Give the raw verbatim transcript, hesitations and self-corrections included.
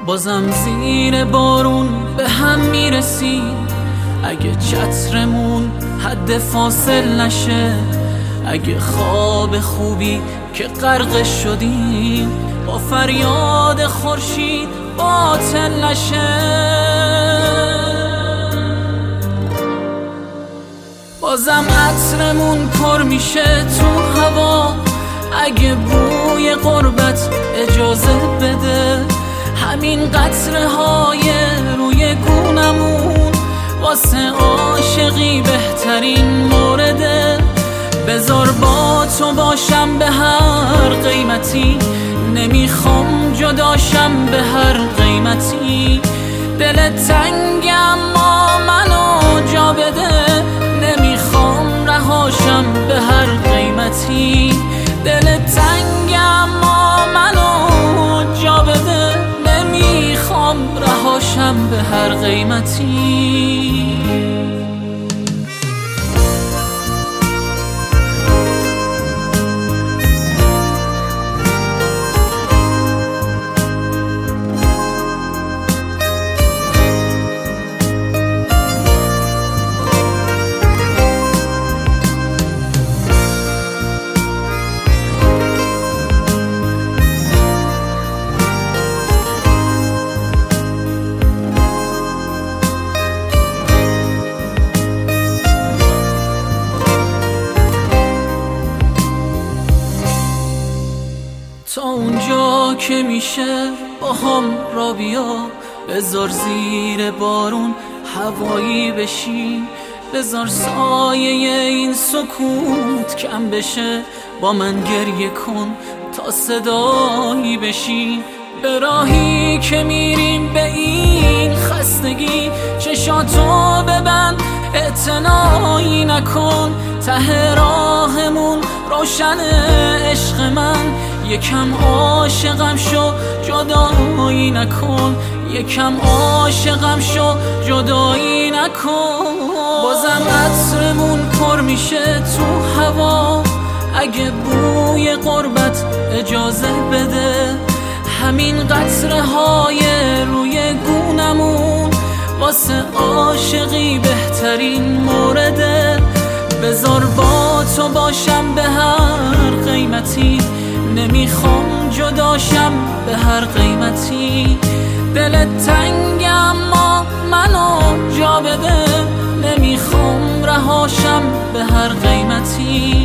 بازم زیر بارون به هم میرسیم. اگه چترمون حد فاصل نشه، اگه خواب خوبی که غرق شدیم با فریاد خورشید باطل نشه. بازم عطرمون پر میشه تو هوا، اگه بوی غربت اجازه بده. همین قطره های روی گونمون واسه عاشقی بهترین مورده. بذار با تو باشم به هر قیمتی، نمیخوام جداشم به هر قیمتی. دل تنگ اما منو جا بده، نمیخوام رهاشم به هر قیمتی. دل تنگ اما منو جا بده، نمیخوام رهاشم به هر قیمتی. تا اونجا که میشه با هم را بیا، بذار زیر بارون هوایی بشین. بذار سایه این سکوت کم بشه، با من گریه کن تا صدایی بشین. به راهی که میریم به این خستگی، چشاتو ببند اعتنایی نکن. ته راهمون روشنه عشق من، یکم عاشقم شو جدایی نکن. یکم عاشقم شو جدایی نکن. بازم عطرمون پر میشه تو هوا، اگه بوی غربت اجازه بده. همین قطره های روی گونمون واسه عاشقی بهترین مورده. بذار با تو باشم به هر قیمتی، نمیخوام جداشم به هر قیمتی. دل تنگ اما منو جا بده، نمیخوام رهاشم به هر قیمتی.